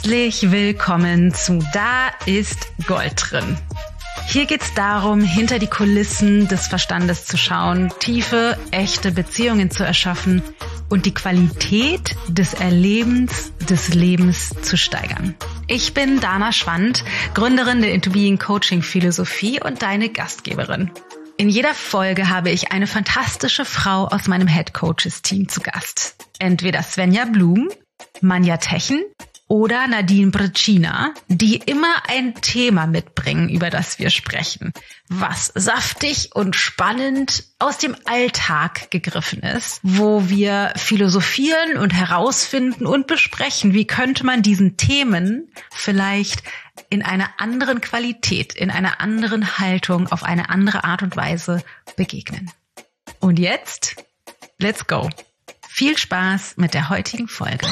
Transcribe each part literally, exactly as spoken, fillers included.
Herzlich willkommen zu Da ist Gold drin. Hier geht's darum, hinter die Kulissen des Verstandes zu schauen, tiefe, echte Beziehungen zu erschaffen und die Qualität des Erlebens des Lebens zu steigern. Ich bin Dana Schwand, Gründerin der Into Being Coaching Philosophie und deine Gastgeberin. In jeder Folge habe ich eine fantastische Frau aus meinem Head Coaches Team zu Gast. Entweder Svenja Blum, Manja Techen oder Nadine Brecina, die immer ein Thema mitbringen, über das wir sprechen, was saftig und spannend aus dem Alltag gegriffen ist, wo wir philosophieren und herausfinden und besprechen, wie könnte man diesen Themen vielleicht in einer anderen Qualität, in einer anderen Haltung, auf eine andere Art und Weise begegnen. Und jetzt, let's go! Viel Spaß mit der heutigen Folge.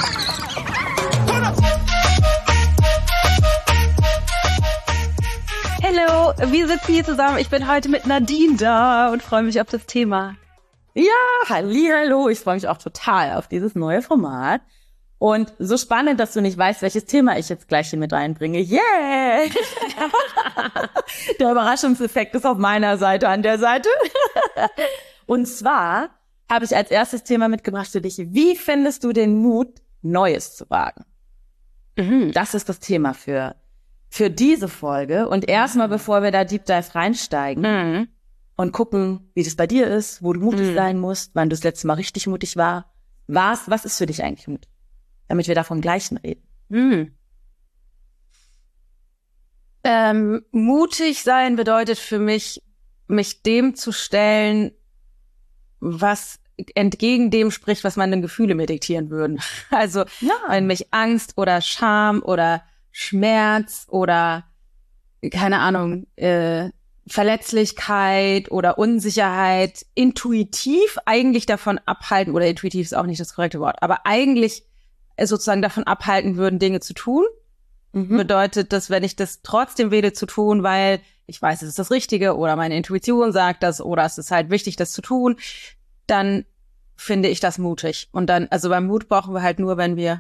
Hallo, wir sitzen hier zusammen. Ich bin heute mit Nadine da und freue mich auf das Thema. Ja, hallihallo. Ich freue mich auch total auf dieses neue Format. Und so spannend, dass du nicht weißt, welches Thema ich jetzt gleich hier mit reinbringe. Yeah! Der Überraschungseffekt ist auf meiner Seite, an der Seite. Und zwar habe ich als erstes Thema mitgebracht für dich. Wie findest du den Mut, Neues zu wagen? Mhm. Das ist das Thema für, für diese Folge. Und erstmal, bevor wir da Deep Dive reinsteigen mhm. und gucken, wie das bei dir ist, wo du mutig mhm. sein musst, wann du das letzte Mal richtig mutig war, warst, was ist für dich eigentlich Mut? Damit wir da vom Gleichen reden. Mhm. Ähm, mutig sein bedeutet für mich, mich dem zu stellen, was entgegen dem spricht, was meine Gefühle mir diktieren würden. Also ja. wenn mich Angst oder Scham oder Schmerz oder keine Ahnung, äh, Verletzlichkeit oder Unsicherheit intuitiv eigentlich davon abhalten, oder intuitiv ist auch nicht das korrekte Wort, aber eigentlich sozusagen davon abhalten würden, Dinge zu tun, mhm. bedeutet das, wenn ich das trotzdem wähle zu tun, weil ich weiß, es ist das Richtige oder meine Intuition sagt das oder es ist halt wichtig, das zu tun, dann finde ich das mutig. Und dann, also beim Mut brauchen wir halt nur, wenn wir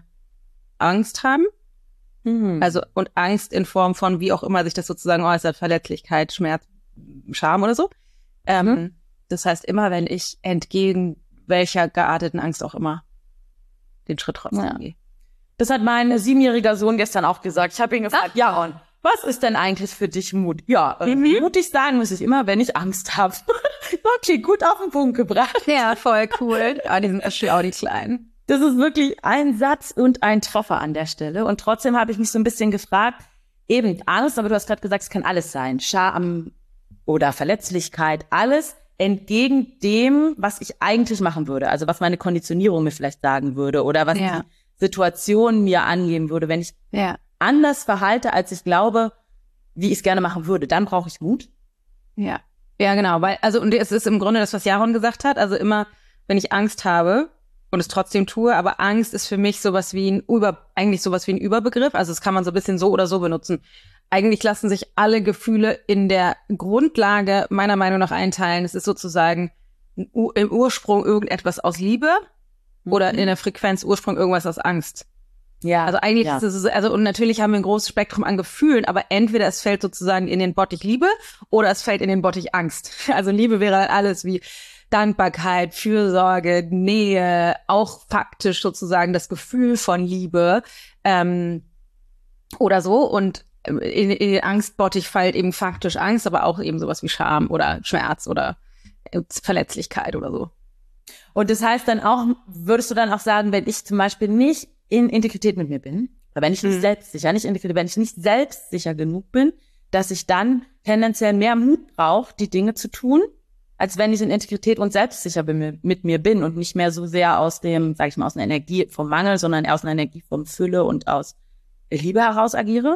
Angst haben. Mhm. Also, und Angst in Form von, wie auch immer sich das sozusagen äußert, Verletzlichkeit, Schmerz, Scham oder so. Ähm, mhm. Das heißt, immer wenn ich entgegen welcher gearteten Angst auch immer den Schritt trotzdem ja. gehe. Das hat mein siebenjähriger Sohn gestern auch gesagt. Ich habe ihn gefragt, ja, und was ist denn eigentlich für dich Mut? Ja, äh, mhm. mutig sein muss ich immer, wenn ich Angst habe. Okay, gut auf den Punkt gebracht. Ja, voll cool. Ah, die sind auch die Kleinen. Das ist wirklich ein Satz und ein Treffer an der Stelle. Und trotzdem habe ich mich so ein bisschen gefragt, eben Angst, aber du hast gerade gesagt, es kann alles sein. Scham oder Verletzlichkeit, alles entgegen dem, was ich eigentlich machen würde. Also was meine Konditionierung mir vielleicht sagen würde oder was ja. die Situation mir angehen würde, wenn ich ja. anders verhalte, als ich glaube, wie ich es gerne machen würde. Dann brauche ich Mut. Ja, ja genau. Weil also und es ist im Grunde das, was Jaron gesagt hat. Also immer, wenn ich Angst habe und es trotzdem tue, aber Angst ist für mich sowas wie ein Über, eigentlich sowas wie ein Überbegriff. Also das kann man so ein bisschen so oder so benutzen. Eigentlich lassen sich alle Gefühle in der Grundlage meiner Meinung nach einteilen. Es ist sozusagen im Ursprung irgendetwas aus Liebe mhm. oder in der Frequenz Ursprung irgendwas aus Angst. Ja. Also eigentlich ja. ist es, also und natürlich haben wir ein großes Spektrum an Gefühlen, aber entweder es fällt sozusagen in den Bottich Liebe oder es fällt in den Bottich Angst. Also Liebe wäre halt alles wie Dankbarkeit, Fürsorge, Nähe, auch faktisch sozusagen das Gefühl von Liebe ähm, oder so. Und in, in den Angstbottich fällt eben faktisch Angst, aber auch eben sowas wie Scham oder Schmerz oder Verletzlichkeit oder so. Und das heißt dann auch, würdest du dann auch sagen, wenn ich zum Beispiel nicht in Integrität mit mir bin, oder wenn ich nicht mhm. selbstsicher, nicht integriert, wenn ich nicht selbstsicher genug bin, dass ich dann tendenziell mehr Mut brauche, die Dinge zu tun, als wenn ich in Integrität und selbstsicher bin, mit mir bin und nicht mehr so sehr aus dem, sag ich mal, aus einer Energie vom Mangel, sondern eher aus einer Energie von Fülle und aus Liebe heraus agiere?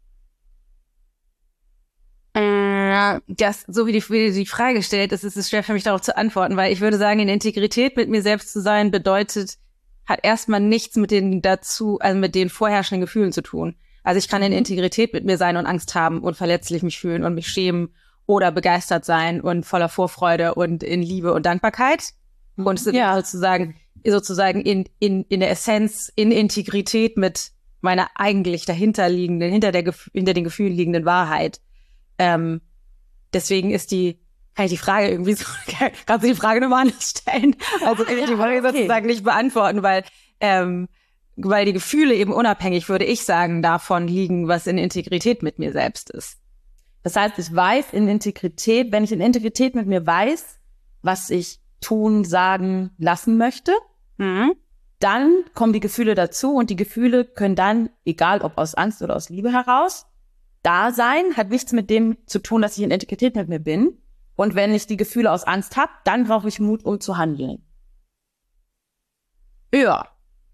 Das, so wie die, wie die Frage stellt, ist, ist es schwer für mich darauf zu antworten, weil ich würde sagen, in Integrität mit mir selbst zu sein bedeutet, hat erstmal nichts mit den dazu, also mit den vorherrschenden Gefühlen zu tun. Also ich kann in Integrität mit mir sein und Angst haben und verletzlich mich fühlen und mich schämen oder begeistert sein und voller Vorfreude und in Liebe und Dankbarkeit. Und es ist ja sozusagen, sozusagen in, in, in der Essenz, in Integrität mit meiner eigentlich dahinterliegenden, hinter der hinter den Gefühlen liegenden Wahrheit. Ähm, deswegen ist die, kann ich die Frage irgendwie so, kannst du die Frage nochmal anders stellen? Also kann ich die Frage okay. sozusagen nicht beantworten, weil ähm, weil die Gefühle eben unabhängig, würde ich sagen, davon liegen, was in Integrität mit mir selbst ist. Das heißt, ich weiß in Integrität, wenn ich in Integrität mit mir weiß, was ich tun, sagen, lassen möchte, mhm. dann kommen die Gefühle dazu und die Gefühle können dann, egal ob aus Angst oder aus Liebe heraus, da sein, hat nichts mit dem zu tun, dass ich in Integrität mit mir bin. Und wenn ich die Gefühle aus Angst habe, dann brauche ich Mut, um zu handeln. Ja.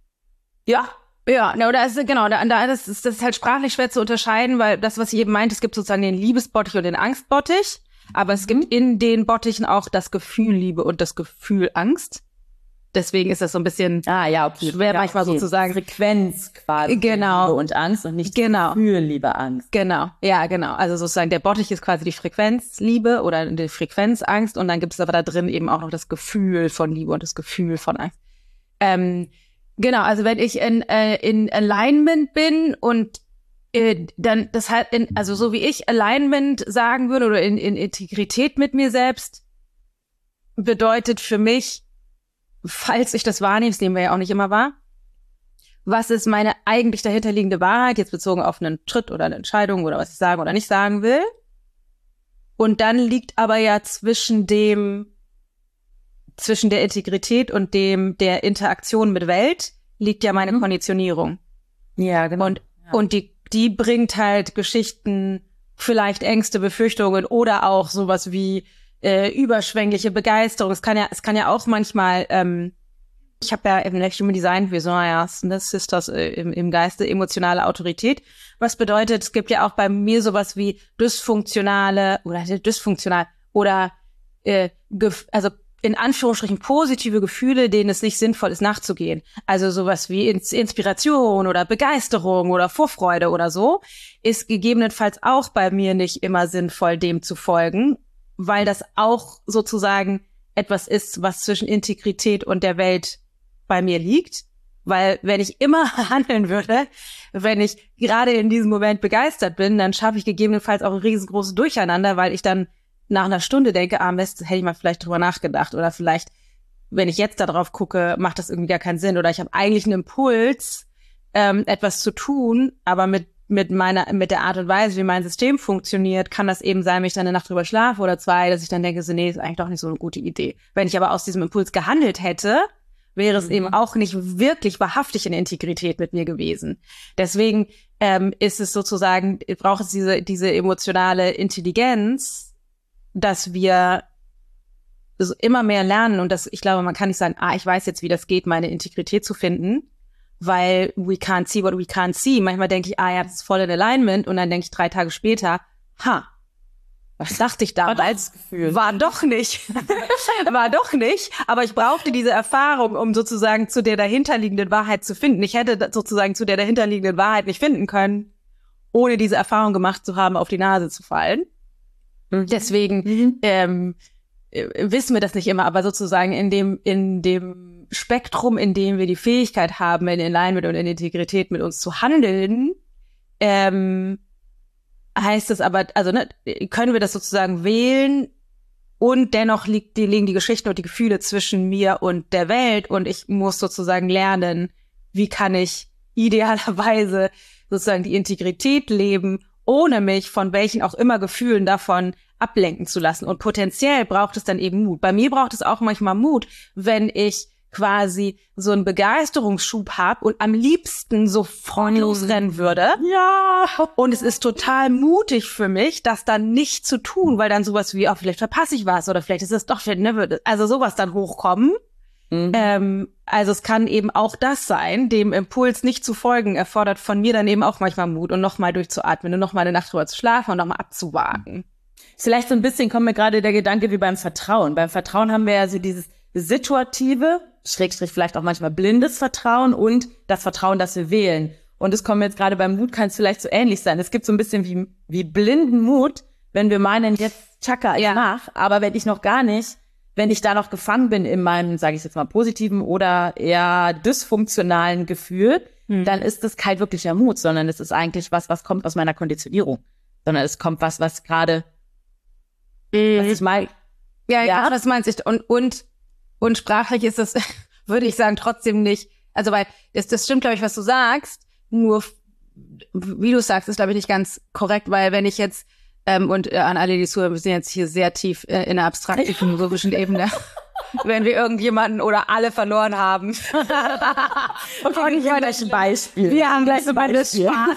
Ja. Ja, no, da ist, genau, da, da, das ist, das ist halt sprachlich schwer zu unterscheiden, weil das, was ich eben meinte, es gibt sozusagen den Liebesbottich und den Angstbottich, aber es gibt in den Bottichen auch das Gefühl Liebe und das Gefühl Angst. Deswegen ist das so ein bisschen ah, ja, okay. schwer ja, manchmal okay. sozusagen. Frequenz quasi. Genau. Liebe und Angst und nicht genau. Gefühl, Liebe, Angst. Genau, ja, genau. Also sozusagen der Bottich ist quasi die Frequenz Liebe oder die Frequenz Angst und dann gibt es aber da drin eben auch noch das Gefühl von Liebe und das Gefühl von Angst. Ähm, genau, also wenn ich in, äh, in Alignment bin und äh, dann, das halt, in, also so wie ich Alignment sagen würde oder in, in Integrität mit mir selbst, bedeutet für mich, falls ich das wahrnehme, das nehmen wir ja auch nicht immer wahr, was ist meine eigentlich dahinterliegende Wahrheit, jetzt bezogen auf einen Schritt oder eine Entscheidung oder was ich sagen oder nicht sagen will. Und dann liegt aber ja zwischen dem, zwischen der Integrität und dem, der Interaktion mit Welt, liegt ja meine mhm. Konditionierung. Ja, genau. Und, ja. und die, die bringt halt Geschichten, vielleicht Ängste, Befürchtungen oder auch sowas wie äh, überschwängliche Begeisterung. Es kann ja, es kann ja auch manchmal, ähm, ich habe ja im Human Design für so ja, Sisters äh, im, im Geiste emotionale Autorität. Was bedeutet, es gibt ja auch bei mir sowas wie dysfunktionale oder dysfunktional oder äh, gef- also in Anführungsstrichen positive Gefühle, denen es nicht sinnvoll ist, nachzugehen. Also sowas wie Inspiration oder Begeisterung oder Vorfreude oder so, ist gegebenenfalls auch bei mir nicht immer sinnvoll, dem zu folgen, weil das auch sozusagen etwas ist, was zwischen Integrität und der Welt bei mir liegt. Weil wenn ich immer handeln würde, wenn ich gerade in diesem Moment begeistert bin, dann schaffe ich gegebenenfalls auch ein riesengroßes Durcheinander, weil ich dann nach einer Stunde denke, ah Mist, hätte ich mal vielleicht drüber nachgedacht. Oder vielleicht, wenn ich jetzt da drauf gucke, macht das irgendwie gar keinen Sinn. Oder ich habe eigentlich einen Impuls, ähm, etwas zu tun, aber mit mit meiner mit der Art und Weise, wie mein System funktioniert, kann das eben sein, wenn ich dann eine Nacht drüber schlafe oder zwei, dass ich dann denke, so, nee, ist eigentlich doch nicht so eine gute Idee. Wenn ich aber aus diesem Impuls gehandelt hätte, wäre es mhm. eben auch nicht wirklich wahrhaftig in Integrität mit mir gewesen. Deswegen ähm, ist es sozusagen, braucht es diese diese emotionale Intelligenz, dass wir so immer mehr lernen und das, ich glaube, man kann nicht sagen, ah, ich weiß jetzt, wie das geht, meine Integrität zu finden, weil we can't see what we can't see. Manchmal denke ich, ah ja, das ist voll in Alignment und dann denke ich drei Tage später, ha, was dachte ich damals? War, war doch nicht. War doch nicht. Aber ich brauchte diese Erfahrung, um sozusagen zu der dahinterliegenden Wahrheit zu finden. Ich hätte sozusagen zu der dahinterliegenden Wahrheit nicht finden können, ohne diese Erfahrung gemacht zu haben, auf die Nase zu fallen. Mhm. Deswegen mhm. ähm, wissen wir das nicht immer, aber sozusagen in dem in dem Spektrum, in dem wir die Fähigkeit haben, in Alignment und in Integrität mit uns zu handeln, ähm, heißt es aber, also ne, können wir das sozusagen wählen und dennoch liegt die, liegen die Geschichten und die Gefühle zwischen mir und der Welt und ich muss sozusagen lernen, wie kann ich idealerweise sozusagen die Integrität leben, ohne mich von welchen auch immer Gefühlen davon ablenken zu lassen. Und potenziell braucht es dann eben Mut. Bei mir braucht es auch manchmal Mut, wenn ich quasi so einen Begeisterungsschub habe und am liebsten sofort losrennen würde. Ja. Und es ist total mutig für mich, das dann nicht zu tun, weil dann sowas wie, oh, vielleicht verpasse ich was oder vielleicht ist es doch, ne, also sowas dann hochkommen. Mhm. Ähm, also es kann eben auch das sein, dem Impuls nicht zu folgen, erfordert von mir dann eben auch manchmal Mut und nochmal durchzuatmen und nochmal eine Nacht drüber zu schlafen und nochmal abzuwarten. Vielleicht so ein bisschen kommt mir gerade der Gedanke wie beim Vertrauen. Beim Vertrauen haben wir ja so dieses situative, Schrägstrich vielleicht auch manchmal blindes Vertrauen und das Vertrauen, das wir wählen. Und es kommt mir jetzt gerade beim Mut, kann es vielleicht so ähnlich sein. Es gibt so ein bisschen wie, wie blinden Mut, wenn wir meinen, jetzt tschakka, ich ja. mach, aber wenn ich noch gar nicht, wenn ich da noch gefangen bin in meinem, sage ich jetzt mal, positiven oder eher dysfunktionalen Gefühl, mhm. dann ist es kein wirklicher Mut, sondern es ist eigentlich was, was kommt aus meiner Konditionierung. Sondern es kommt was, was gerade, mhm. was ich mal, ja, ja, was meinst du? Und, und, und sprachlich ist das, würde ich sagen, trotzdem nicht, also weil, das, das stimmt, glaube ich, was du sagst, nur, wie du sagst, ist, glaube ich, nicht ganz korrekt, weil wenn ich jetzt, ähm, und äh, an alle, die zuhören, wir sind jetzt hier sehr tief äh, in der abstrakten philosophischen Ebene, wenn wir irgendjemanden oder alle verloren haben. Okay, ich habe gleich ein Beispiel. Wir haben gleich so beides Spaß.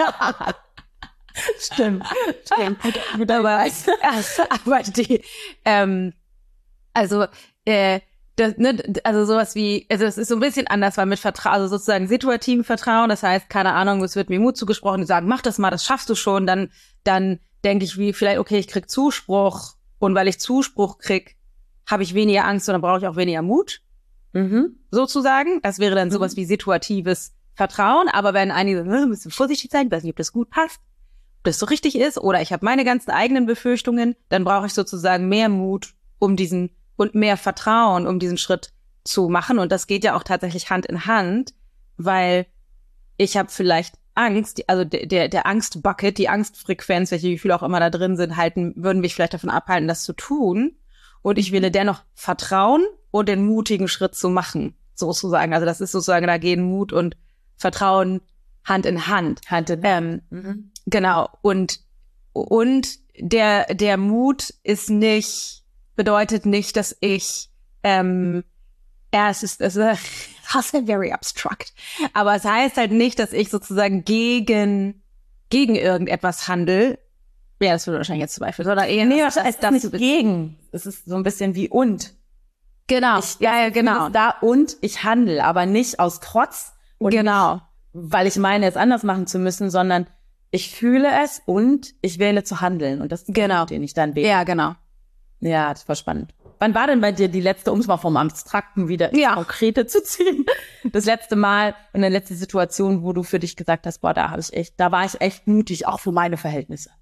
Stimmt. Stimmt. aber, aber die, ähm, also, äh, das, ne, also sowas wie, also es ist so ein bisschen anders, weil mit Vertrauen, also sozusagen situativen Vertrauen, das heißt, keine Ahnung, es wird mir Mut zugesprochen, die sagen, mach das mal, das schaffst du schon, dann, dann denke ich wie, vielleicht, okay, ich krieg Zuspruch und weil ich Zuspruch krieg, habe ich weniger Angst und dann brauche ich auch weniger Mut, mhm. sozusagen. Das wäre dann sowas mhm. wie situatives Vertrauen, aber wenn einige sagen, ein bisschen vorsichtig sein, ich weiß nicht, ob das gut passt, ob das so richtig ist, oder ich habe meine ganzen eigenen Befürchtungen, dann brauche ich sozusagen mehr Mut, um diesen und mehr Vertrauen, um diesen Schritt zu machen. Und das geht ja auch tatsächlich Hand in Hand, weil ich habe vielleicht Angst, die, also der der Angstbucket, die Angstfrequenz, welche Gefühle auch immer da drin sind, halten, würden mich vielleicht davon abhalten, das zu tun. Und ich will dennoch vertrauen und den mutigen Schritt zu machen, sozusagen. Also das ist sozusagen, da gehen Mut und Vertrauen Hand in Hand. Hand in Hand. Ähm, mhm. Genau. Und und der der Mut ist nicht bedeutet nicht, dass ich, ähm, ja, es ist, es ist, das ist very abstract. Aber es heißt halt nicht, dass ich sozusagen gegen, gegen irgendetwas handle. Ja, das würde wahrscheinlich jetzt Zweifel, sondern eher, nee, was heißt das nicht gegen? Es ist so ein bisschen wie und. Genau. Ich, ja, ja, genau. Da und ich handle, aber nicht aus Trotz. Und genau. Nicht, weil ich meine, es anders machen zu müssen, sondern ich fühle es und ich wähle zu handeln. Und das ist genau. den ich dann wähle. Ja, genau. Ja, das war spannend. Wann war denn bei dir die letzte, um es mal vom Abstrakten wieder ins ja. Konkrete zu ziehen, das letzte Mal in der letzten Situation, wo du für dich gesagt hast, boah, da habe ich echt, da war ich echt mutig, auch für meine Verhältnisse?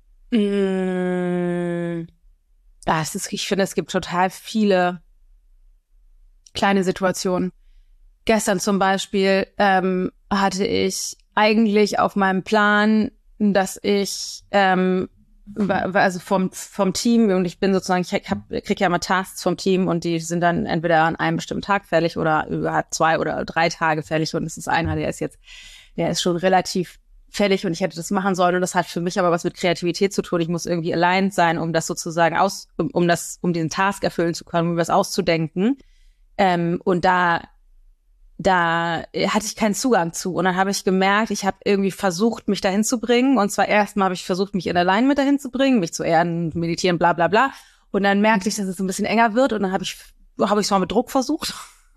Mmh. Ja, es ist, ich finde, es gibt total viele kleine Situationen. Gestern zum Beispiel ähm, hatte ich eigentlich auf meinem Plan, dass ich ähm, also vom vom Team, und ich bin sozusagen, ich hab, krieg ja immer Tasks vom Team und die sind dann entweder an einem bestimmten Tag fällig oder über zwei oder drei Tage fällig, und es ist einer, der ist jetzt, der ist schon relativ fällig und ich hätte das machen sollen, und das hat für mich aber was mit Kreativität zu tun. Ich muss irgendwie aligned sein, um das sozusagen aus, um, um das, um diesen Task erfüllen zu können, um was auszudenken. Ähm, und da da hatte ich keinen Zugang zu. Und dann habe ich gemerkt, ich habe irgendwie versucht, mich dahin zu bringen. Und zwar erstmal habe ich versucht, mich in Alignment dahin zu bringen, mich zu erden, meditieren, bla bla bla. Und dann merkte ich, dass es ein bisschen enger wird. Und dann habe ich habe ich es mal mit Druck versucht.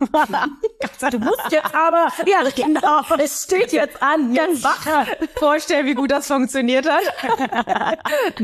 Du musst jetzt aber, ja genau, es steht jetzt an, ganz wacher. Vorstellen, wie gut das funktioniert hat.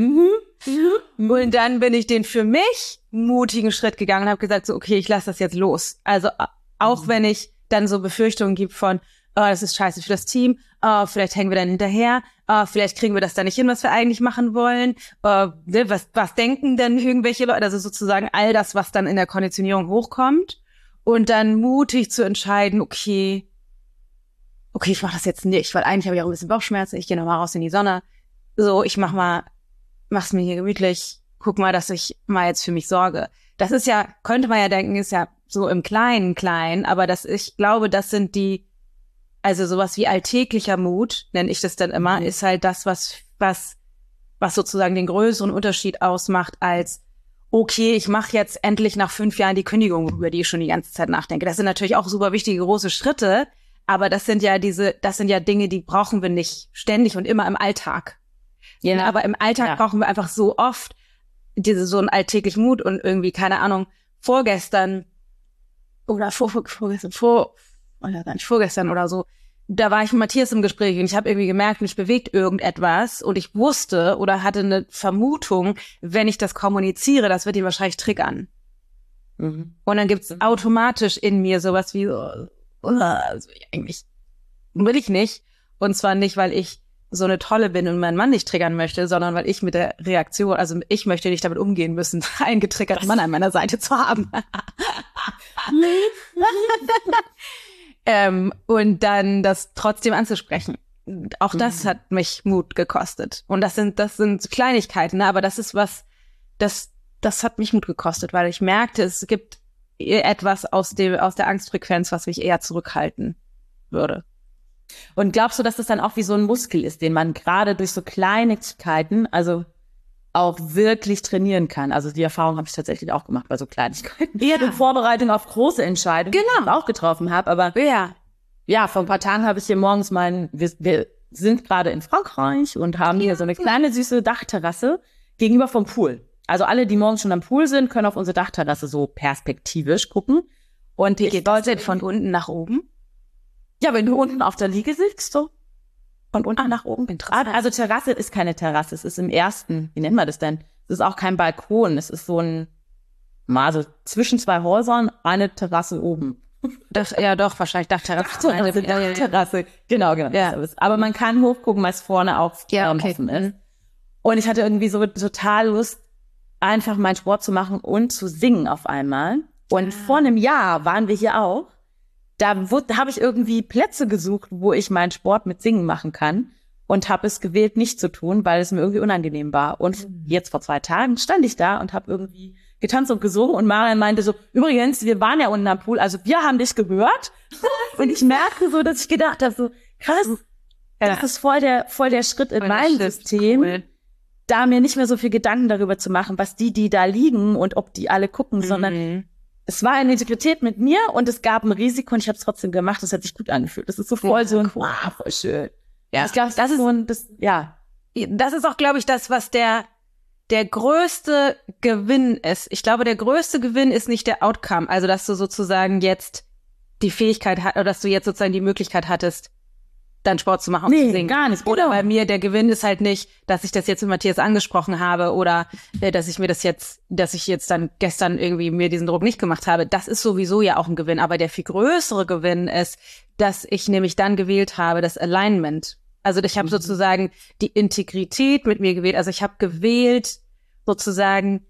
Und dann bin ich den für mich mutigen Schritt gegangen und habe gesagt, so okay, ich lasse das jetzt los. Also auch wenn ich dann so Befürchtungen gibt von, oh, das ist scheiße für das Team, oh, vielleicht hängen wir dann hinterher, oh, vielleicht kriegen wir das da nicht hin, was wir eigentlich machen wollen, oh, was, was denken denn irgendwelche Leute, also sozusagen all das, was dann in der Konditionierung hochkommt, und dann mutig zu entscheiden, okay, okay, ich mache das jetzt nicht, weil eigentlich habe ich auch ein bisschen Bauchschmerzen, ich gehe nochmal raus in die Sonne, so, ich mach mal, mach's mir hier gemütlich, guck mal, dass ich mal jetzt für mich sorge. Das ist ja, könnte man ja denken, ist ja so im Kleinen klein, aber das, ich glaube, das sind die, also sowas wie alltäglicher Mut, nenne ich das dann immer, mhm. ist halt das, was, was, was sozusagen den größeren Unterschied ausmacht als, okay, ich mache jetzt endlich nach fünf Jahren die Kündigung, über die ich schon die ganze Zeit nachdenke. Das sind natürlich auch super wichtige große Schritte, aber das sind ja diese, das sind ja Dinge, die brauchen wir nicht ständig und immer im Alltag. Ja, aber im Alltag ja. brauchen wir einfach so oft diese, so einen alltäglichen Mut, und irgendwie, keine Ahnung, vorgestern oder vor, vor, vorgestern, vor, oder gar nicht vorgestern oder so, da war ich mit Matthias im Gespräch und ich habe irgendwie gemerkt, mich bewegt irgendetwas, und ich wusste oder hatte eine Vermutung, wenn ich das kommuniziere, das wird ihn wahrscheinlich triggern. Mhm. Und dann gibt's mhm. automatisch in mir sowas wie, so, also eigentlich will ich nicht. Und zwar nicht, weil ich so eine Tolle bin und meinen Mann nicht triggern möchte, sondern weil ich mit der Reaktion, also ich möchte nicht damit umgehen müssen, einen getriggerten Mann an meiner Seite zu haben. Ähm, und dann das trotzdem anzusprechen. Auch das Mhm. hat mich Mut gekostet. Und das sind, das sind Kleinigkeiten, ne? Aber das ist was, das, das hat mich Mut gekostet, weil ich merkte, es gibt etwas aus dem, aus der Angstfrequenz, was mich eher zurückhalten würde. Und glaubst du, dass das dann auch wie so ein Muskel ist, den man gerade durch so Kleinigkeiten, also auch wirklich trainieren kann? Also die Erfahrung habe ich tatsächlich auch gemacht bei so Kleinigkeiten. Ja. In Vorbereitung auf große Entscheidungen, Genau. die ich auch getroffen habe. Aber Ja. ja, vor ein paar Tagen habe ich hier morgens meinen, wir, wir sind gerade in Frankreich und haben hier so eine kleine süße Dachterrasse gegenüber vom Pool. Also alle, die morgens schon am Pool sind, können auf unsere Dachterrasse so perspektivisch gucken. Und Wie ich geht das wollte denn von unten nach oben? Ja, wenn du unten auf der Liege sitzt, so von unten Ah, nach oben. interessant. Also Terrasse ist keine Terrasse, es ist im ersten, wie nennt man das denn? Es ist auch kein Balkon, es ist so ein, mal so zwischen zwei Häusern, eine Terrasse oben. Das, ja, doch, wahrscheinlich Dachterrasse. Terrasse, Ja, ja, ja. Terrasse. Genau, genau. Ja. Aber man kann hochgucken, weil es vorne auch Ja, ähm, okay. offen ist. Und ich hatte irgendwie so total Lust, einfach meinen Sport zu machen und zu singen auf einmal. Und Ah. vor einem Jahr waren wir hier auch. Da, wurde- da habe ich irgendwie Plätze gesucht, wo ich meinen Sport mit Singen machen kann und habe es gewählt, nicht zu tun, weil es mir irgendwie unangenehm war. Und jetzt vor zwei Tagen stand ich da und habe irgendwie getanzt und gesungen und Marian meinte so, übrigens, wir waren ja unten am Pool, also wir haben dich gehört. Und ich merkte so, dass ich gedacht habe, so krass, das ist voll der, voll der Schritt in Voll der mein Schritt, System, cool. da mir nicht mehr so viel Gedanken darüber zu machen, was die, die da liegen und ob die alle gucken, sondern Mhm. es war eine Integrität mit mir und es gab ein Risiko und ich habe es trotzdem gemacht. Das hat sich gut angefühlt. Das ist so voll Ja, so ein, cool. ah, voll schön. Ja. Ich glaube, das ist so ein, das, ja. Das ist auch, glaube ich, das, was der, der größte Gewinn ist. Ich glaube, der größte Gewinn ist nicht der Outcome. Also, dass du sozusagen jetzt die Fähigkeit hast, oder dass du jetzt sozusagen die Möglichkeit hattest, dann Sport zu machen und Nee, zu singen. gar nicht. Oder Genau. bei mir, der Gewinn ist halt nicht, dass ich das jetzt mit Matthias angesprochen habe oder äh, dass ich mir das jetzt, dass ich jetzt dann gestern irgendwie mir diesen Druck nicht gemacht habe. Das ist sowieso ja auch ein Gewinn. Aber der viel größere Gewinn ist, dass ich nämlich dann gewählt habe, das Alignment. Also ich habe Mhm. sozusagen die Integrität mit mir gewählt. Also ich habe gewählt, sozusagen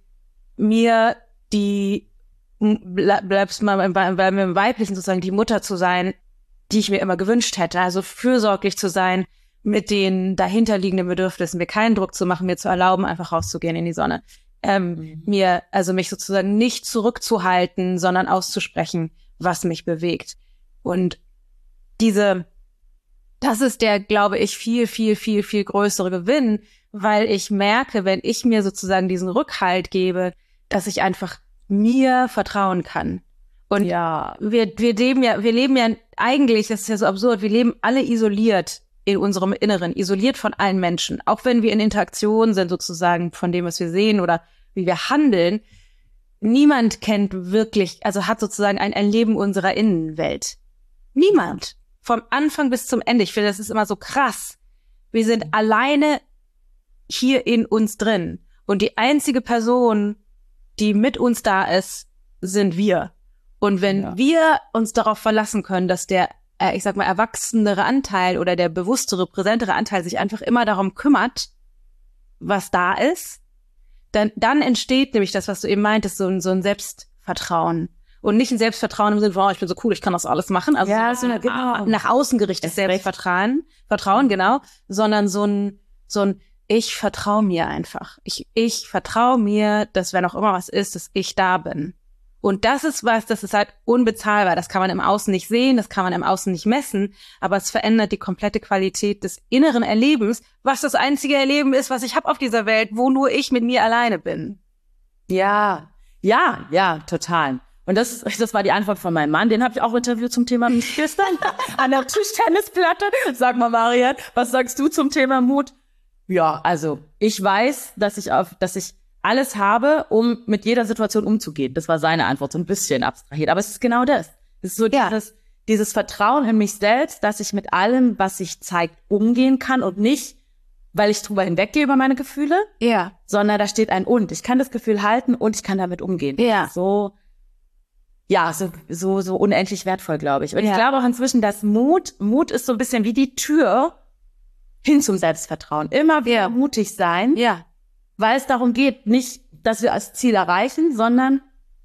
mir die, ble- bleibst mal beim, beim, beim Weiblichen sozusagen, die Mutter zu sein, die ich mir immer gewünscht hätte. Also fürsorglich zu sein, mit den dahinterliegenden Bedürfnissen, mir keinen Druck zu machen, mir zu erlauben, einfach rauszugehen in die Sonne. Ähm, Mhm. mir, also mich sozusagen nicht zurückzuhalten, sondern auszusprechen, was mich bewegt. Und diese, das ist der, glaube ich, viel, viel, viel, viel größere Gewinn, weil ich merke, wenn ich mir sozusagen diesen Rückhalt gebe, dass ich einfach mir vertrauen kann. Und Ja. wir, wir leben ja, wir leben ja eigentlich, das ist ja so absurd, wir leben alle isoliert in unserem Inneren, isoliert von allen Menschen. Auch wenn wir in Interaktion sind sozusagen von dem, was wir sehen oder wie wir handeln. Niemand kennt wirklich, also hat sozusagen ein Erleben unserer Innenwelt. Niemand. Vom Anfang bis zum Ende. Ich finde, das ist immer so krass. Wir sind alleine hier in uns drin. Und die einzige Person, die mit uns da ist, sind wir. Und wenn Ja. wir uns darauf verlassen können, dass der, äh, ich sag mal, erwachsenere Anteil oder der bewusstere, präsentere Anteil sich einfach immer darum kümmert, was da ist, dann, dann entsteht nämlich das, was du eben meintest, so ein, so ein Selbstvertrauen. Und nicht ein Selbstvertrauen im Sinne von, oh, ich bin so cool, ich kann das alles machen. Also Ja, so ein genau. nach außen gerichtetes Erst recht. Selbstvertrauen, Vertrauen, genau, sondern so ein, so ein, ich vertraue mir einfach. Ich, ich vertraue mir, dass wenn auch immer was ist, dass ich da bin. Und das ist was, das ist halt unbezahlbar. Das kann man im Außen nicht sehen, das kann man im Außen nicht messen, aber es verändert die komplette Qualität des inneren Erlebens, was das einzige Erleben ist, was ich habe auf dieser Welt, wo nur ich mit mir alleine bin. Ja, ja, ja, total. Und das, das war die Antwort von meinem Mann. Den habe ich auch interviewt zum Thema Mut gestern an der Tischtennisplatte. Sag mal, Marian, was sagst du zum Thema Mut? Ja, also ich weiß, dass ich auf, dass ich alles habe, um mit jeder Situation umzugehen. Das war seine Antwort, so ein bisschen abstrahiert. Aber es ist genau das. Es ist so Ja. dieses, dieses Vertrauen in mich selbst, dass ich mit allem, was sich zeigt, umgehen kann und nicht, weil ich drüber hinweggehe über meine Gefühle, Ja. sondern da steht ein und. Ich kann das Gefühl halten und ich kann damit umgehen. Ja. So, ja, so, so, so unendlich wertvoll, glaube ich. Und Ja. ich glaube auch inzwischen, dass Mut, Mut ist so ein bisschen wie die Tür hin zum Selbstvertrauen. Immer wieder Ja. mutig sein, Ja. weil es darum geht, nicht, dass wir das Ziel erreichen, sondern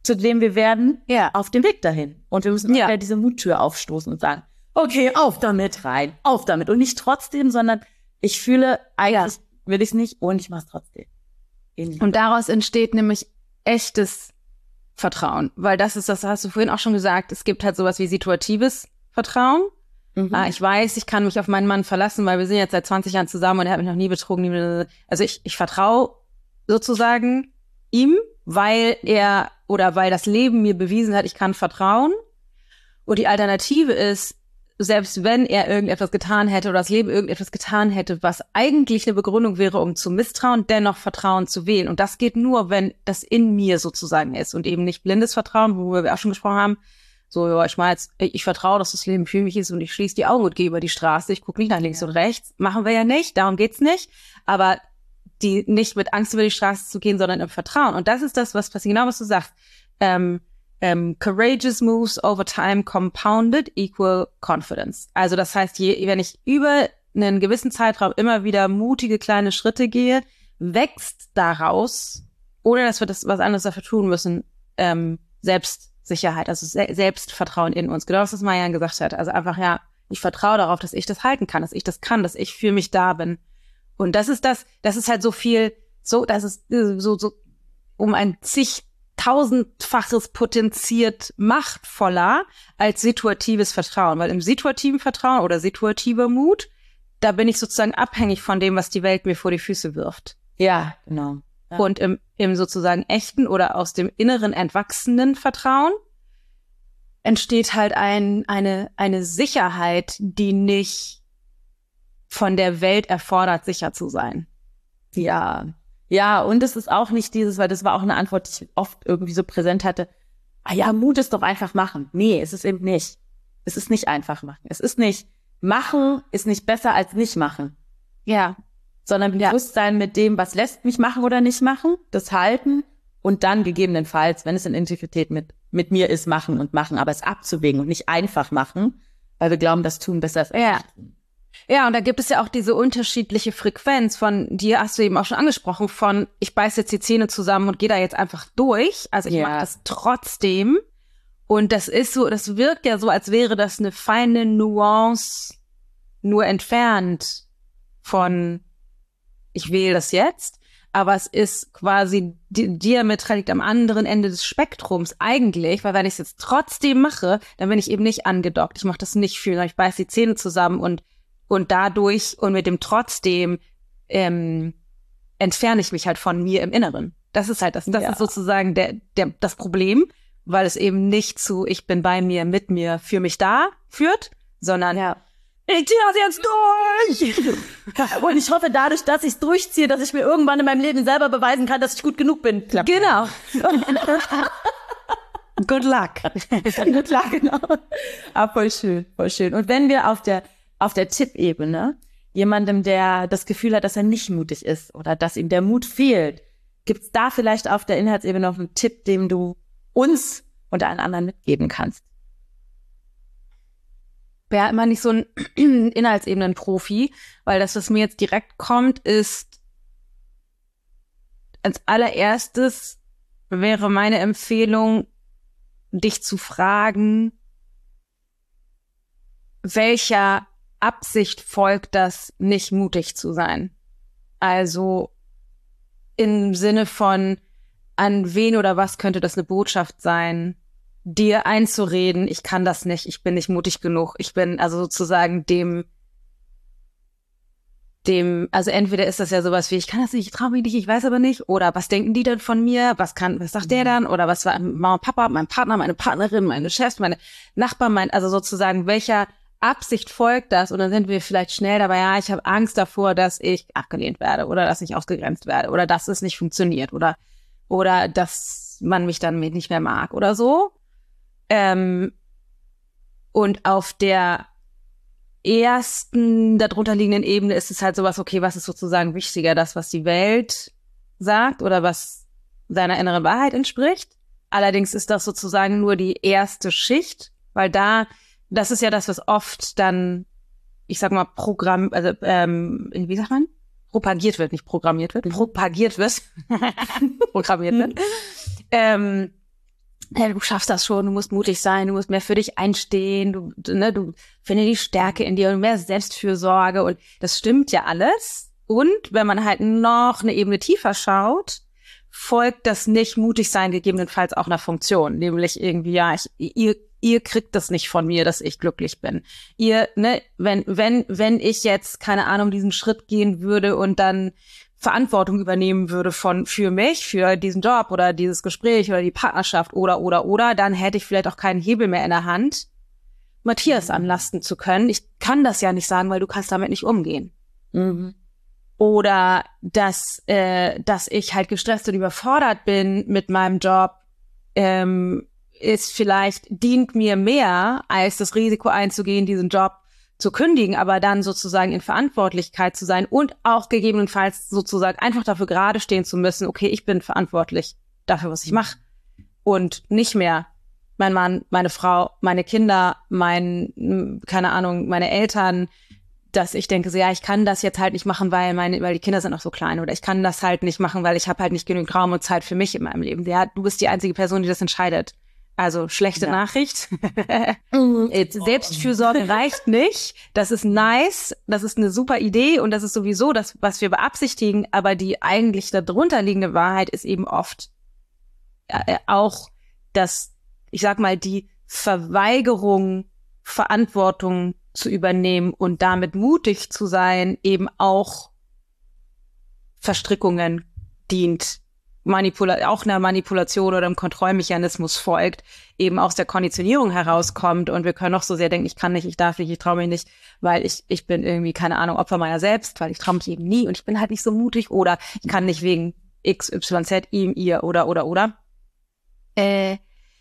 zu dem wir werden, Ja. auf dem Weg dahin. Und wir müssen Ja. wieder diese Muttür aufstoßen und sagen, okay, auf damit rein, auf damit. Und nicht trotzdem, sondern ich fühle, eigentlich will ich es nicht und ich mache es trotzdem. In Und daraus entsteht nämlich echtes Vertrauen. Weil das ist, das hast du vorhin auch schon gesagt, es gibt halt sowas wie situatives Vertrauen. Mhm. Ah, ich weiß, ich kann mich auf meinen Mann verlassen, weil wir sind jetzt seit zwanzig Jahren zusammen und er hat mich noch nie betrogen. Nie, also ich, ich vertraue sozusagen ihm, weil er oder weil das Leben mir bewiesen hat, ich kann vertrauen. Und die Alternative ist, selbst wenn er irgendetwas getan hätte oder das Leben irgendetwas getan hätte, was eigentlich eine Begründung wäre, um zu misstrauen, dennoch Vertrauen zu wählen. Und das geht nur, wenn das in mir sozusagen ist und eben nicht blindes Vertrauen, worüber wir auch schon gesprochen haben. So, ja, ich meine jetzt, ich vertraue, dass das Leben für mich ist und ich schließe die Augen und gehe über die Straße. Ich gucke nicht nach links Ja. und rechts. Machen wir ja nicht, darum geht's nicht. Aber die nicht mit Angst über die Straße zu gehen, sondern im Vertrauen. Und das ist das, was passiert, genau was du sagst. Ähm, ähm, courageous moves over time compounded equal confidence. Also das heißt, je, wenn ich über einen gewissen Zeitraum immer wieder mutige kleine Schritte gehe, wächst daraus, ohne dass wir das was anderes dafür tun müssen, ähm, Selbstsicherheit, also Se- Selbstvertrauen in uns. Genau das, was Marianne gesagt hat. Also einfach, ja, ich vertraue darauf, dass ich das halten kann, dass ich das kann, dass ich für mich da bin. Und das ist das, das ist halt so viel, so, das ist so, so um ein zigtausendfaches potenziert machtvoller als situatives Vertrauen. Weil im situativen Vertrauen oder situativer Mut, da bin ich sozusagen abhängig von dem, was die Welt mir vor die Füße wirft. Ja, genau. Ja. Und im, im sozusagen echten oder aus dem inneren entwachsenen Vertrauen entsteht halt ein, eine, eine Sicherheit, die nicht von der Welt erfordert, sicher zu sein. Ja, ja, und es ist auch nicht dieses, weil das war auch eine Antwort, die ich oft irgendwie so präsent hatte. Ah ja, Mut ist doch einfach machen. Nee, es ist eben nicht. Es ist nicht einfach machen. Es ist nicht, machen ist nicht besser als nicht machen. Ja. Sondern Ja. Bewusstsein mit dem, was lässt mich machen oder nicht machen, das halten und dann gegebenenfalls, wenn es in Integrität mit, mit mir ist, machen und machen, aber es abzuwägen und nicht einfach machen, weil wir glauben, das tun besser als Ja. Ja, und da gibt es ja auch diese unterschiedliche Frequenz von, die hast du eben auch schon angesprochen, von ich beiß jetzt die Zähne zusammen und gehe da jetzt einfach durch. Also ich Ja. mache das trotzdem. Und das ist so, das wirkt ja so, als wäre das eine feine Nuance nur entfernt von ich wähle das jetzt. Aber es ist quasi di- diametral liegt am anderen Ende des Spektrums eigentlich, weil wenn ich es jetzt trotzdem mache, dann bin ich eben nicht angedockt. Ich mache das nicht für, ich beiß die Zähne zusammen und und dadurch und mit dem trotzdem ähm, entferne ich mich halt von mir im Inneren. Das ist halt das, das Ja. ist sozusagen der, der das Problem, weil es eben nicht zu ich bin bei mir, mit mir, für mich da führt, sondern Ja. ich zieh das jetzt durch. Und ich hoffe dadurch, dass ich es durchziehe, dass ich mir irgendwann in meinem Leben selber beweisen kann, dass ich gut genug bin. Klappt. Genau. Good luck. Klar, genau. Ah, voll schön, voll schön. Und wenn wir auf der, auf der Tippebene jemandem, der das Gefühl hat, dass er nicht mutig ist oder dass ihm der Mut fehlt, gibt's da vielleicht auf der Inhaltsebene noch einen Tipp, den du uns und allen anderen mitgeben kannst? Wäre immer nicht so ein Inhaltsebenen-Profi, weil das, was mir jetzt direkt kommt, ist als allererstes wäre meine Empfehlung, dich zu fragen, welcher Absicht folgt das, nicht mutig zu sein? Also im Sinne von, an wen oder was könnte das eine Botschaft sein, dir einzureden, ich kann das nicht, ich bin nicht mutig genug, ich bin also sozusagen dem, dem, also entweder ist das ja sowas wie, ich kann das nicht, ich traue mich nicht, ich weiß aber nicht, oder was denken die denn von mir, was kann, was sagt der dann, oder was war Mama und Papa, mein Partner, meine Partnerin, meine Chefs, meine Nachbarn, mein, also sozusagen, welcher Absicht folgt das, und dann sind wir vielleicht schnell dabei, ja, ich habe Angst davor, dass ich abgelehnt werde, oder dass ich ausgegrenzt werde, oder dass es nicht funktioniert, oder, oder dass man mich dann nicht mehr mag, oder so. Ähm, und auf der ersten, darunter liegenden Ebene ist es halt sowas, okay, was ist sozusagen wichtiger, das, was die Welt sagt oder was seiner inneren Wahrheit entspricht. Allerdings ist das sozusagen nur die erste Schicht, weil da, das ist ja das, was oft dann, ich sag mal, Programm, also, ähm, wie sagt man? Propagiert wird, nicht programmiert wird, propagiert wird, programmiert wird. ähm, ja, du schaffst das schon, du musst mutig sein, du musst mehr für dich einstehen, du, ne, du finde die Stärke in dir und mehr Selbstfürsorge und das stimmt ja alles. Und wenn man halt noch eine Ebene tiefer schaut, folgt das nicht mutig sein gegebenenfalls auch einer Funktion, nämlich irgendwie, ja, ich, ihr, ihr kriegt das nicht von mir, dass ich glücklich bin. Ihr, ne, wenn, wenn, wenn ich jetzt, keine Ahnung, diesen Schritt gehen würde und dann Verantwortung übernehmen würde von, für mich, für diesen Job oder dieses Gespräch oder die Partnerschaft oder, oder, oder, dann hätte ich vielleicht auch keinen Hebel mehr in der Hand, Matthias anlasten zu können. Ich kann das ja nicht sagen, weil du kannst damit nicht umgehen. Mhm. Oder dass, äh, dass ich halt gestresst und überfordert bin mit meinem Job, ähm, ist vielleicht, dient mir mehr, als das Risiko einzugehen, diesen Job zu kündigen, aber dann sozusagen in Verantwortlichkeit zu sein und auch gegebenenfalls sozusagen einfach dafür gerade stehen zu müssen, okay, ich bin verantwortlich dafür, was ich mache und nicht mehr mein Mann, meine Frau, meine Kinder, mein, keine Ahnung, meine Eltern, dass ich denke so, ja, ich kann das jetzt halt nicht machen, weil meine, weil die Kinder sind noch so klein oder ich kann das halt nicht machen, weil ich habe halt nicht genügend Raum und Zeit für mich in meinem Leben. Ja, du bist die einzige Person, die das entscheidet. Also schlechte ja. Nachricht. Selbstfürsorge reicht nicht. Das ist nice, das ist eine super Idee und das ist sowieso das, was wir beabsichtigen. Aber die eigentlich darunter liegende Wahrheit ist eben oft äh, auch, dass, ich sag mal, die Verweigerung, Verantwortung zu übernehmen und damit mutig zu sein, eben auch Verstrickungen dient. Manipula- auch einer Manipulation oder einem Kontrollmechanismus folgt, eben aus der Konditionierung herauskommt und wir können noch so sehr denken, ich kann nicht, ich darf nicht, ich traue mich nicht, weil ich ich bin irgendwie, keine Ahnung, Opfer meiner selbst, weil ich traue mich eben nie und ich bin halt nicht so mutig oder ich kann nicht wegen X, Y, Z, ihm, ihr oder, oder, oder. Äh,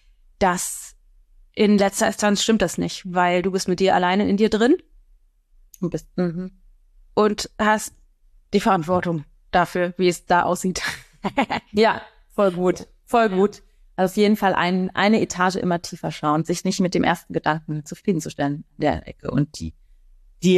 das in letzter Instanz stimmt das nicht, weil du bist mit dir alleine in dir drin Du bist, mhm. und hast die Verantwortung dafür, wie es da aussieht. Ja, voll gut, voll gut. Also auf jeden Fall ein, eine Etage immer tiefer schauen, sich nicht mit dem ersten Gedanken zufriedenzustellen in der Ecke und die, die,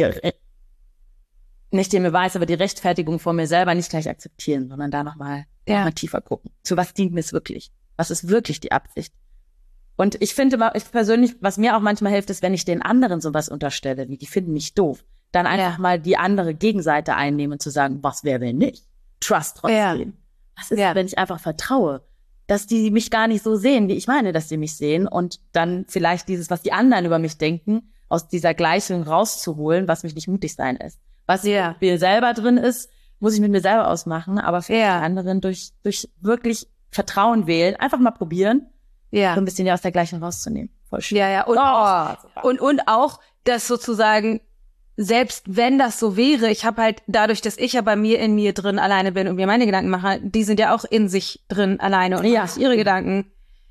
nicht den Beweis, aber die Rechtfertigung vor mir selber nicht gleich akzeptieren, sondern da nochmal Ja. noch mal tiefer gucken. Zu was dient mir es wirklich? Was ist wirklich die Absicht? Und ich finde, immer, ich persönlich, was mir auch manchmal hilft, ist, wenn ich den anderen sowas unterstelle, wie die finden mich doof, dann einfach Ja. mal die andere Gegenseite einnehmen und zu sagen, was wäre, wenn nicht? Trust trotzdem. Ja. Was ist, Ja. wenn ich einfach vertraue, dass die mich gar nicht so sehen, wie ich meine, dass die mich sehen und dann vielleicht dieses, was die anderen über mich denken, aus dieser Gleichung rauszuholen, was mich nicht mutig sein ist. Was Ja. in mir selber drin ist, muss ich mit mir selber ausmachen, aber für Ja. die anderen durch, durch wirklich Vertrauen wählen, einfach mal probieren, Ja. so ein bisschen ja aus der Gleichung rauszunehmen. Voll schön. Ja, ja. Und, Oh, auch, super. und, und auch, dass sozusagen, selbst wenn das so wäre, ich habe halt dadurch, dass ich ja bei mir in mir drin alleine bin und mir meine Gedanken mache, die sind ja auch in sich drin alleine und Ja. machen ihre Gedanken.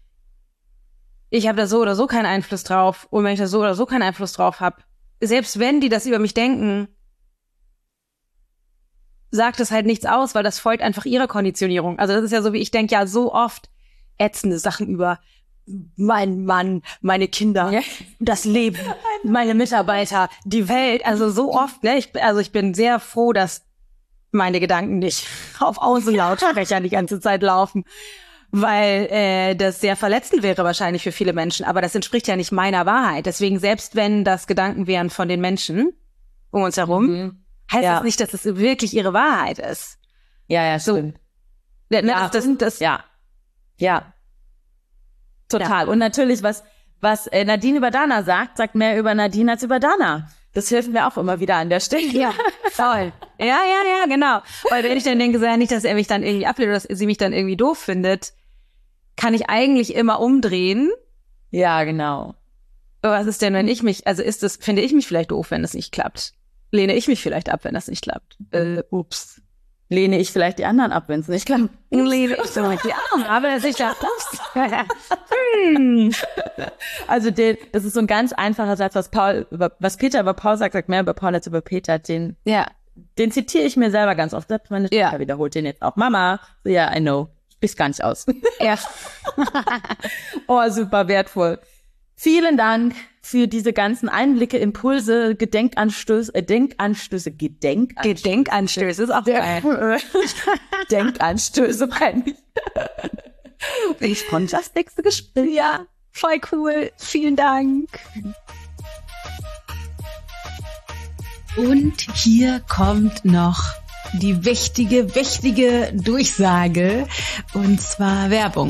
Ich habe da so oder so keinen Einfluss drauf. Und wenn ich da so oder so keinen Einfluss drauf habe, selbst wenn die das über mich denken, sagt es halt nichts aus, weil das folgt einfach ihrer Konditionierung. Also das ist ja so, wie ich denke ja so oft ätzende Sachen über mein Mann, meine Kinder, Ja. das Leben, meine Mitarbeiter, die Welt. Also so oft, ne? Ich, also ich bin sehr froh, dass meine Gedanken nicht auf Außenlautsprecher die ganze Zeit laufen, weil äh, das sehr verletzend wäre wahrscheinlich für viele Menschen. Aber das entspricht ja nicht meiner Wahrheit. Deswegen, selbst wenn das Gedanken wären von den Menschen um uns herum, Mhm. heißt Ja. das nicht, dass es wirklich ihre Wahrheit ist. Ja, ja, So. stimmt. Ne, Ja, das, das, das, Ja. Ja. Total. Und natürlich, was, was äh, Nadine über Dana sagt, sagt mehr über Nadine als über Dana. Das hilft mir auch immer wieder an der Stelle. Ja, toll. Ja, ja, ja, genau. Weil wenn ich dann denke, so, ja, nicht, dass er mich dann irgendwie ablehnt oder dass sie mich dann irgendwie doof findet, kann ich eigentlich immer umdrehen. Ja, genau. Was ist denn, wenn ich mich, also ist das, finde ich mich vielleicht doof, wenn das nicht klappt? Lehne ich mich vielleicht ab, wenn das nicht klappt? Äh, ups. Lehne ich vielleicht die anderen ab, wenn es nicht klappt. Lehne ich so die Arme, aber das nicht klappt. hm. Also den, das ist so ein ganz einfacher Satz, was Paul, über, was Peter über Paul sagt, sagt mehr über Paul als über Peter. Den, Ja. den zitiere ich mir selber ganz oft. Selbst meine Ja. Tochter wiederholt den jetzt auch. Mama, so, ja, I know. Ich sprich's gar nicht aus. Ja. Oh, super wertvoll. Vielen Dank für diese ganzen Einblicke, Impulse, Gedenkanstöße, äh, Denkanstöße, Gedenkanstöße. Gedenkanstöße ist auch geil. Denkanstöße, meine ich. Ich freue mich aufs nächste Gespräch. Ja, voll cool. Vielen Dank. Und hier kommt noch die wichtige, wichtige Durchsage, und zwar Werbung.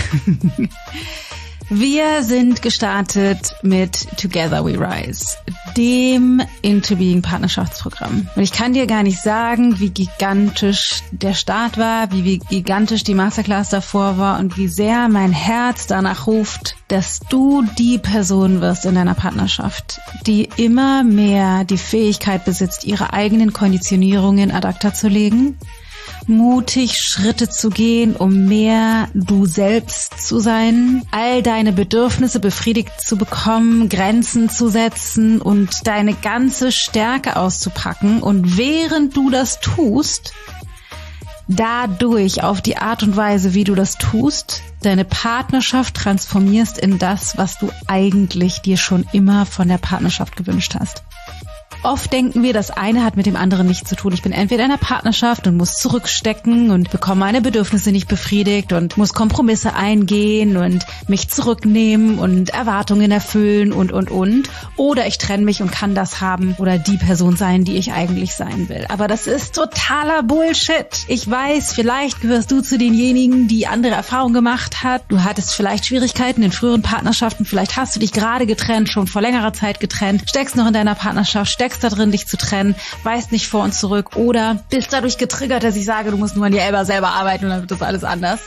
Wir sind gestartet mit Together We Rise, dem Into Being Partnerschaftsprogramm. Und ich kann dir gar nicht sagen, wie gigantisch der Start war, wie, wie gigantisch die Masterclass davor war und wie sehr mein Herz danach ruft, dass du die Person wirst in deiner Partnerschaft, die immer mehr die Fähigkeit besitzt, ihre eigenen Konditionierungen ad acta zu legen, mutig Schritte zu gehen, um mehr du selbst zu sein, all deine Bedürfnisse befriedigt zu bekommen, Grenzen zu setzen und deine ganze Stärke auszupacken. Und während du das tust, dadurch auf die Art und Weise, wie du das tust, deine Partnerschaft transformierst in das, was du eigentlich dir schon immer von der Partnerschaft gewünscht hast. Oft denken wir, das eine hat mit dem anderen nichts zu tun. Ich bin entweder in einer Partnerschaft und muss zurückstecken und bekomme meine Bedürfnisse nicht befriedigt und muss Kompromisse eingehen und mich zurücknehmen und Erwartungen erfüllen und, und, und. Oder ich trenne mich und kann das haben oder die Person sein, die ich eigentlich sein will. Aber das ist totaler Bullshit. Ich weiß, vielleicht gehörst du zu denjenigen, die andere Erfahrungen gemacht hat. Du hattest vielleicht Schwierigkeiten in früheren Partnerschaften. Vielleicht hast du dich gerade getrennt, schon vor längerer Zeit getrennt, steckst noch in deiner Partnerschaft, steckst da drin, dich zu trennen, weißt nicht vor und zurück oder bist dadurch getriggert, dass ich sage, du musst nur an dir selber, selber arbeiten und dann wird das alles anders.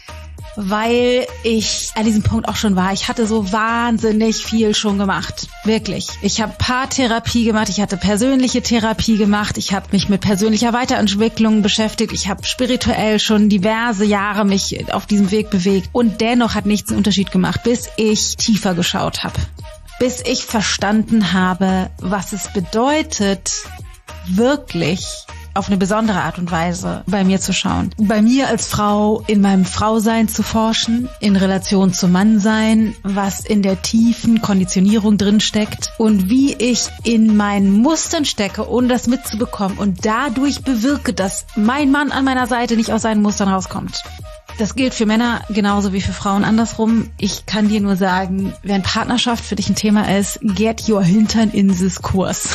Weil ich an diesem Punkt auch schon war. Ich hatte so wahnsinnig viel schon gemacht. Wirklich. Ich habe Paartherapie gemacht, ich hatte persönliche Therapie gemacht, ich habe mich mit persönlicher Weiterentwicklung beschäftigt, ich habe spirituell schon diverse Jahre mich auf diesem Weg bewegt und dennoch hat nichts einen Unterschied gemacht, bis ich tiefer geschaut habe. Bis ich verstanden habe, was es bedeutet, wirklich auf eine besondere Art und Weise bei mir zu schauen. Bei mir als Frau, in meinem Frausein zu forschen, in Relation zum Mannsein, was in der tiefen Konditionierung drin steckt und wie ich in meinen Mustern stecke, ohne das mitzubekommen und dadurch bewirke, dass mein Mann an meiner Seite nicht aus seinen Mustern rauskommt. Das gilt für Männer genauso wie für Frauen andersrum. Ich kann dir nur sagen, wenn Partnerschaft für dich ein Thema ist, get your Hintern in this Kurs.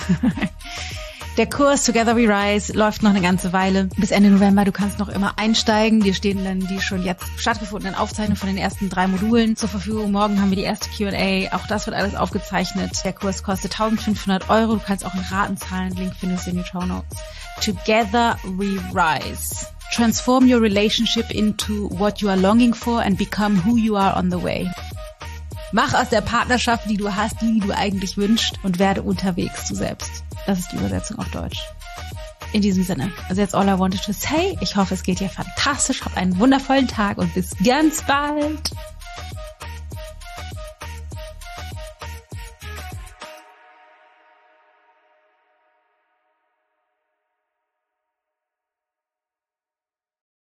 Der Kurs Together We Rise läuft noch eine ganze Weile. Bis Ende November. Du kannst noch immer einsteigen. Dir stehen dann die schon jetzt stattgefundenen Aufzeichnungen von den ersten drei Modulen zur Verfügung. Morgen haben wir die erste Q and A. Auch das wird alles aufgezeichnet. Der Kurs kostet eintausendfünfhundert Euro. Du kannst auch in Raten zahlen. Link findest du in den Show Notes. Together We Rise. Transform your relationship into what you are longing for and become who you are on the way. Mach aus der Partnerschaft, die du hast, die, die du eigentlich wünschst und werde unterwegs du selbst. Das ist die Übersetzung auf Deutsch. In diesem Sinne, also that's all I wanted to say. Ich hoffe, es geht dir fantastisch. Hab einen wundervollen Tag und bis ganz bald.